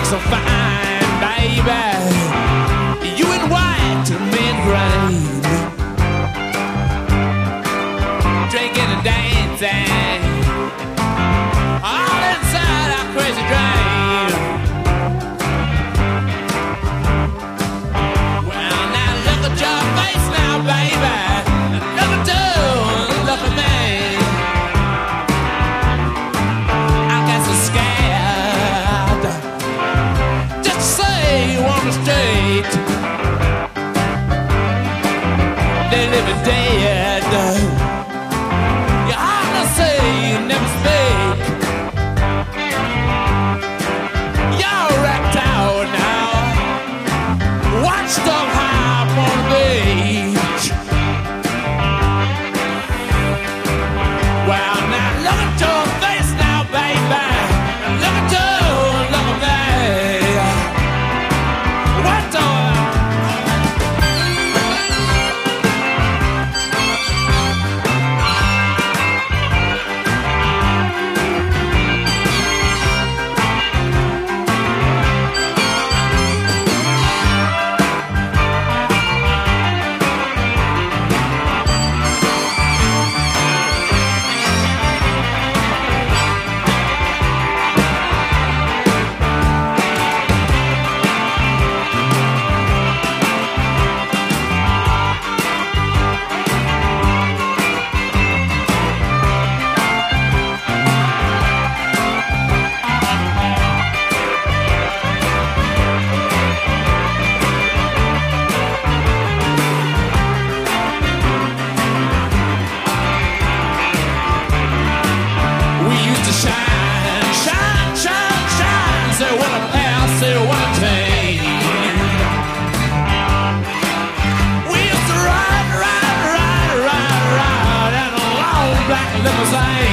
so fine, baby. You in white to me in gray, drinking and dancing, all inside our crazy dream. Well, now look at your face now, baby. Look at you, look at me. I get so scared just to say you on the street. They live it dead. You hardly say, you never speak. You're wrecked out now, washed up high up on the beach. Well, now look at your face now, baby. Look at you, look at me. What the? Limousine.